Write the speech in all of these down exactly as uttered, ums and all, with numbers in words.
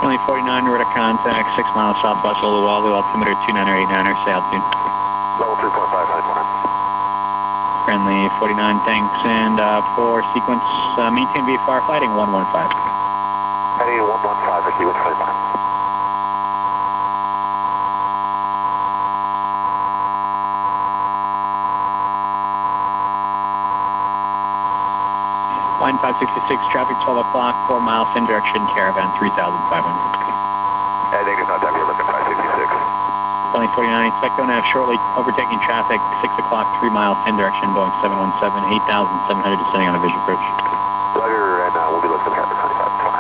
Friendly forty-nine, we're at contact, six miles southwest of Oluwalu, altimeter two nine eight nine, say altitude. Level three point five, friendly forty-nine. Friendly forty-nine, thanks, and uh, for sequence, uh, maintain V F R fighting one one five. Heading one one five for sequence friendly forty-nine. Line five sixty-six, traffic twelve o'clock, four miles in direction, caravan three thousand five hundred. Uh, negative contact, we're looking five sixty-six. Friendly forty-nine, expect to have shortly overtaking traffic, six o'clock, three miles in direction, Boeing seven one seven, eight thousand seven hundred descending on a visual approach. Roger, and uh, we'll be looking for traffic twenty-five twenty.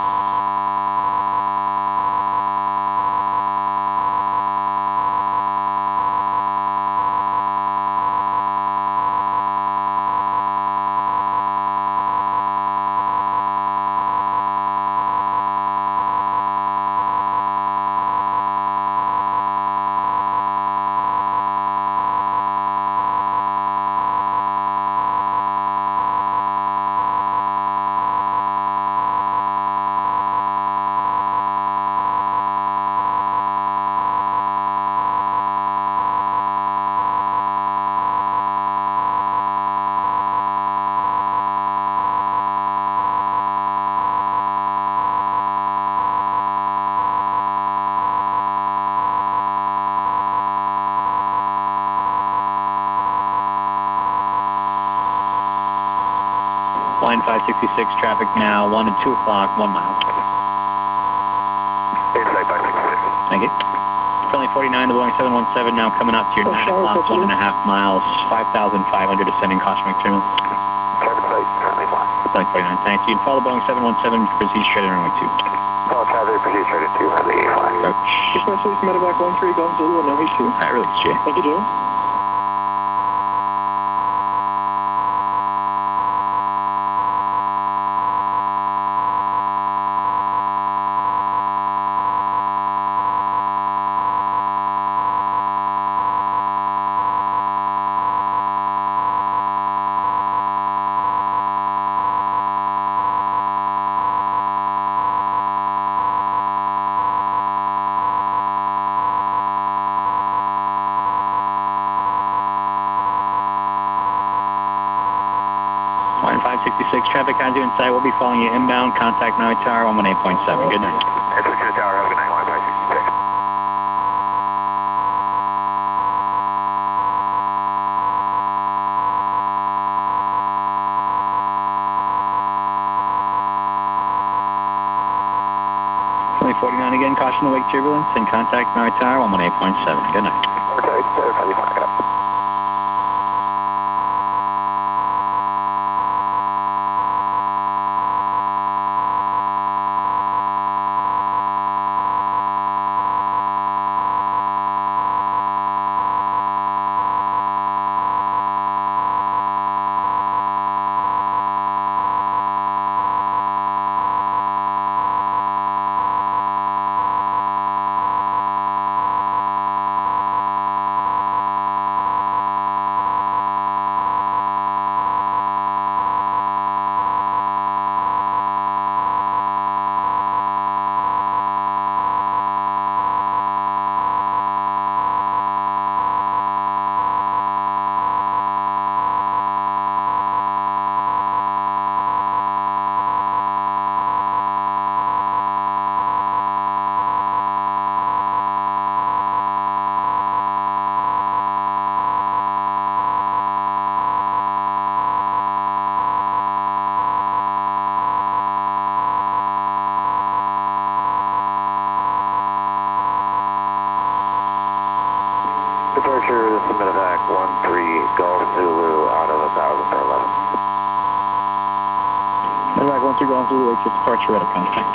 Line five sixty-six, traffic now one and two o'clock, one mile. Inside five sixty-six. Thank you. Friendly forty-nine, the Boeing seven one seven now coming up to your nine o'clock, one and a half miles, five thousand five hundred descending, caution turbulence. Traffic sight, currently flying. Friendly forty-nine, thanks. You can follow the Boeing seven one seven, proceed straight in runway two. Follow traffic, proceed straight into runway flying. Approach. Express Medevac one three, Golf Zulu, and Nohe two. Alright, release, Jay. Thank you, Joe. Line five sixty-six, traffic has you in sight. We'll be following you inbound. Contact Maui Tower one one eight point seven. Good night. And switch to the tower, have a good night, line five sixty-six. Friendly forty-nine again, caution awake turbulence, and contact Maui Tower one one eight point seven. Good night. Okay, uh, friendly flying up. Departure, this is Medevac one three, Golf Zulu, out of one thousand for eleven. Medevac one three, Golf Zulu, exit departure, radar contact.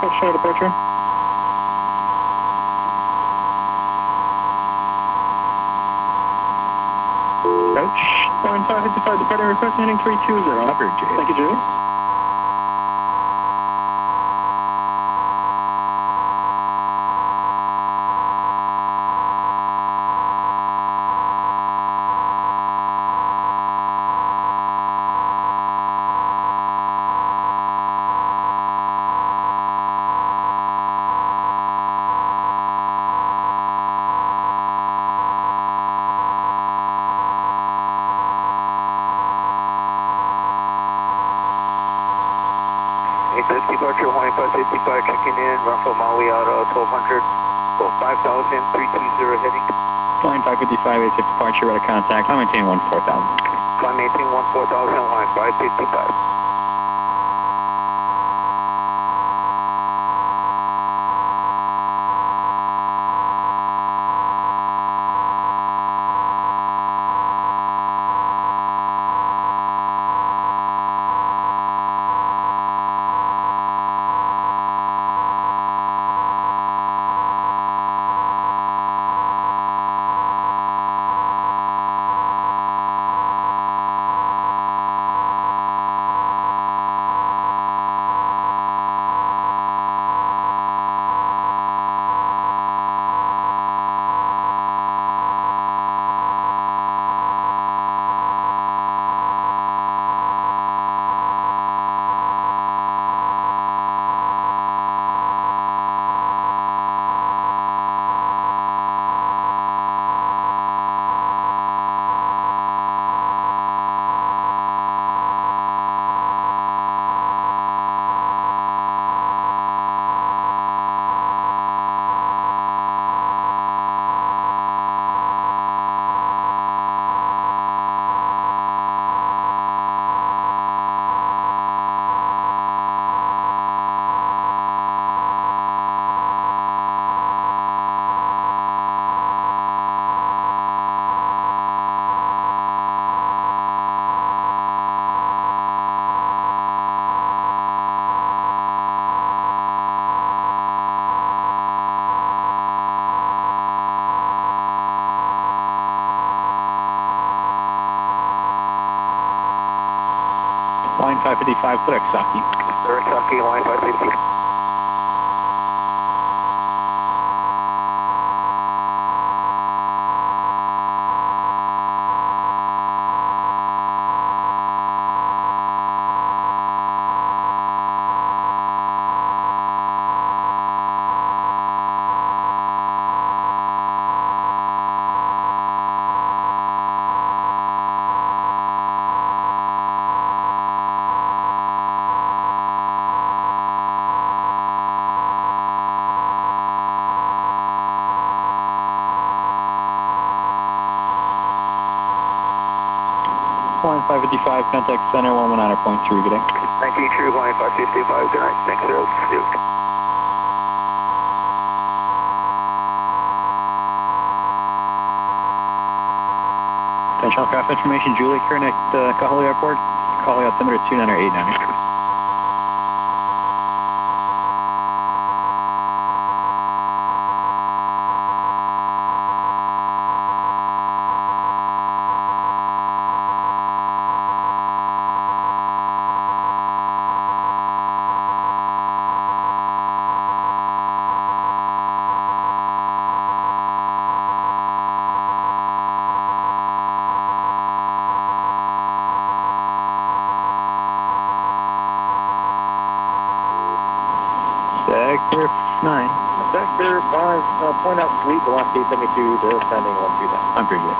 approach, uh, departure. Approach. Flying five fifty-five departing, requesting heading three two zero. Covered, Jay. Thank you, Julie. eight departure, Hawaiian five fifty-five, checking in, Rafael Maui Auto, twelve hundred, so five thousand, three two zero heading. Flying five fifty-five, eight six departure, radar contact, climb maintain one four thousand. Climb maintain one four thousand, Hawaiian five fifty-five. Flying five fifty-five, Kurosaki. Kurosaki, Hawaiian five fifty. Flying five fifty-five, contact center one one nine point three, good day. nineteen true, Hawaiian five fifty-five, good night, thanks, sir, Duke. Attention craft information, Julie, current at uh, Kahului Airport, calling altimeter two nine eight nine. Sector nine. Sector five, uh, point out sweep, velocity seventy-two, descending one two thousand. I'm pretty good.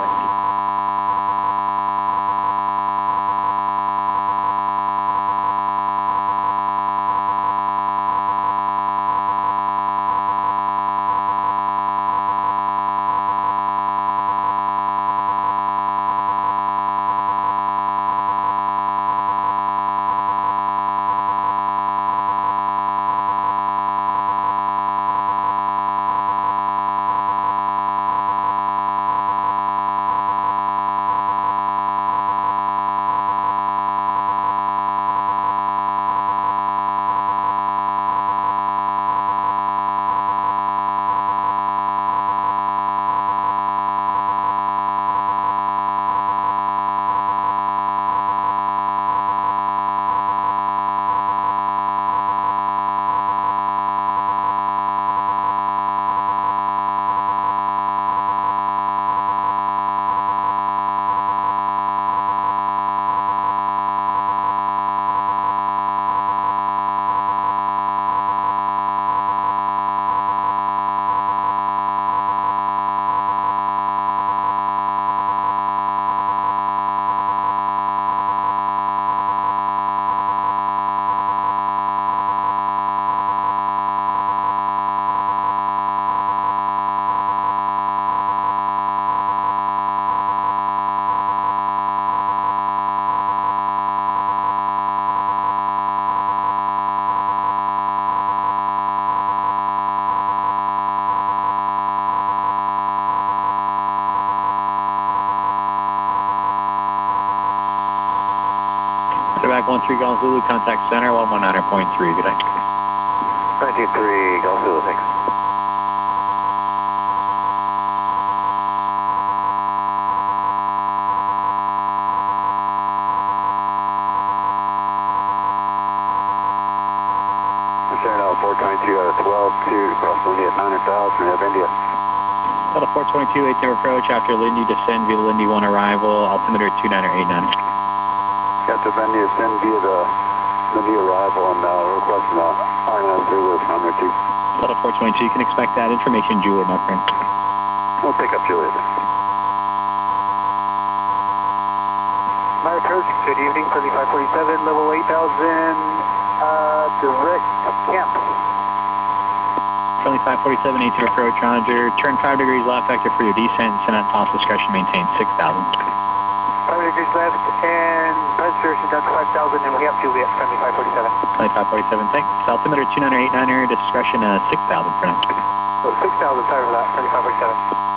Quebec one three Golf Zulu, contact center one one nine point three, good day. nine two three, Golf Zulu, thanks. Channel four twenty-two out of twelve, two across Lindy at nine thousand, we have India. Delta four twenty-two, eight zero approach, after Lindy descend via Lindy one arrival, altimeter two nine eight nine. Got to Lindy descend via the Lindy arrival and uh, requesting the R nine Zulu on there too. Delta four twenty-two, you can expect that information, Juliet, my friend. We'll pick up Juliet. Meyer Coast, good evening, seventy-five forty-seven, level eight thousand, uh, direct camp. seventy-five forty-seven, eight zero approach, Roger. Turn five degrees left, vector for your descent, send out toss discretion, maintain six thousand. five degrees left, and press direction down to five thousand, and we have Juliet, seventy-five forty-seven. seventy-five forty-seven, thanks. Altimeter two nine eight nine, discretion uh, six thousand for now. So six thousand, sorry for that, seventy-five forty-seven.